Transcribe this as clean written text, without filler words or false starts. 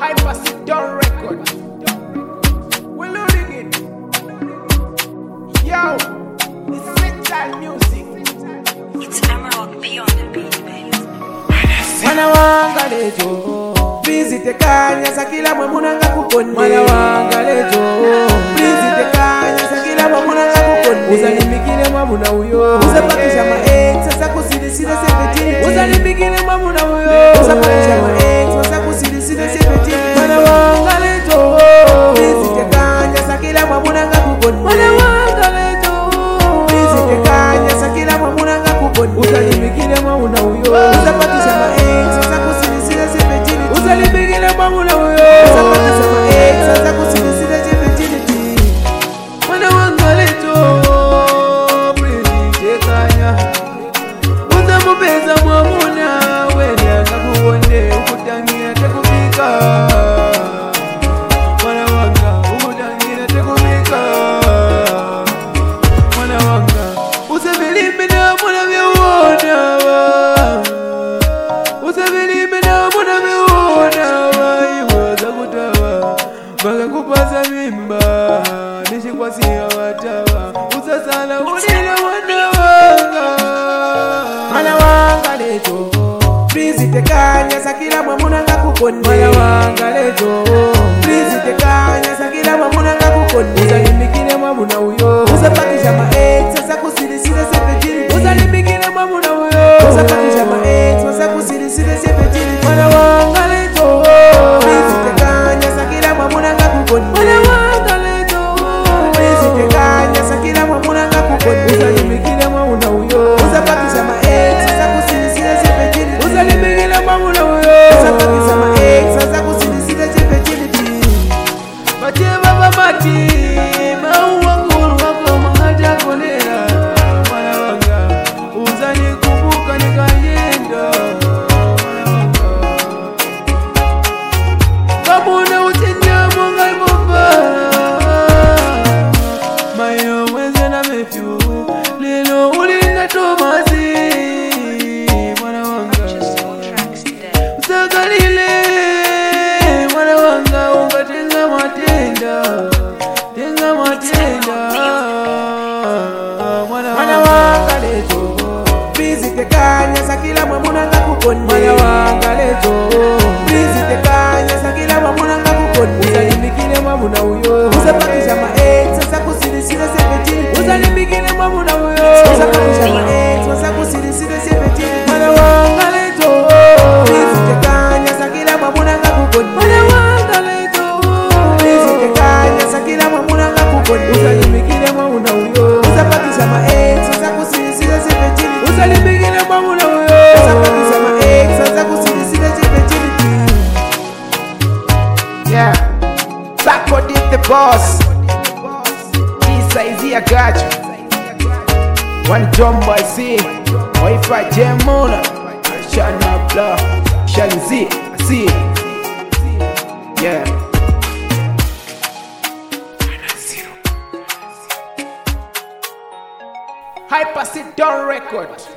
Hyper Sit Down record. We're loading it. Yo, it's Mental Music. It's Emerald P on the beat, baby. Mwana wanga lejo, please tekanya sakila mwamunanga kukoni. Mwana wanga lejo, please tekanya sakila mwamunanga kukoni. Uzalimbikile mwamuna uyo, uzapakisha ma-ex, sasa kusilisile sepetini. Uzalimbikile mwamuna uyo, uzapakisha ma-ex, sasa kusilisile sepetini. Mwana wanga lejo, please tekanya sakila mwamunanga kukoni. Mwana wanga lejo, please tekanya sakila mwamunanga kukoni. Uzalimbikile mwamuna uyo, uzapakisha ma-ex, sasa kusilisile sepetini. Uzalimbikile mwamuna uyo, uzapakisha ma-ex, sasa kusilisile sepetini. Mwana wanga lejo, uzamupeza mwamuna wene akakuone ukutangira tekubika. Mwana wanga ukutangira tekubika. Mwana wanga usabilimbe na mwana vyuona wa, usabilimbe na mwana vyuona wa. Iwaza kutawa baka kupasa mimba nishikwasia watawa. Usasala unile wana wanga. Mwana wanga lejo, please tekanya sakila mwamunanga kukoni. Mwana wanga lejo, please tekanya sakila mwamunanga kukoni. Uzalimbikile mwamuna uyo, uzapakisha ma-ex, sasa kusilisile sepetini. Uzalimbikile mwamuna uyo, uzapakisha ma-ex, sasa kusilisile sepetini. Mwana wanga lejo, please tekanya sakila mwamunanga kukoni. Mwana wanga lejo, please tekanya sakila mwamunanga kukoni. Uzalimbikile mwamuna uyo, uzapakisha ma-ex, sasa kusilisile sepetini. Uzalimbikile mwamuna uyo, uzapakisha ma-ex, sasa kusilisile sepetini. Bacheva babati mauwa nguru wako mangaja kolera. Mwana wanga uzanikumbuka nikayenda. Kamuna uchenya mwanga ibomba mayo weze na mefyu lilo ulinga Tomasi. Mwana wanga usagalile. Mwana wanga ungatenga matenda, tenga matenda. Mwana wanga lejo, please tekanya sakila mwamunanga kukoni. Mwana wanga lejo, please tekanya sakila mwamunanga kukoni. Uzalimbikile mwamuna uyo, uzapakisha ma-ex, sasa kusilisile sepetini. Uzalimbikile mwamuna uyo, uzapakisha ma-ex, sasa kusilisile sepetini. Mwana wanga lejo, please tekanya sakila mwamunanga kukoni. Mwana wanga lejo, please tekanya sakila mwamunanga kukoni. Uzalimbikile mwamuna uyo, uzapakisha ma-ex, sasa kusilisile sepetini. Uzalimbikile mwamuna uyo, uzapakisha ma-ex, sasa kusilisile sepetini. Yeah, Sako did the boss. This is here, got you. One jump by C, Wi-Fi Gemona, Shan my blood, Shan Z, see. Yeah. Hyper Sit Down record.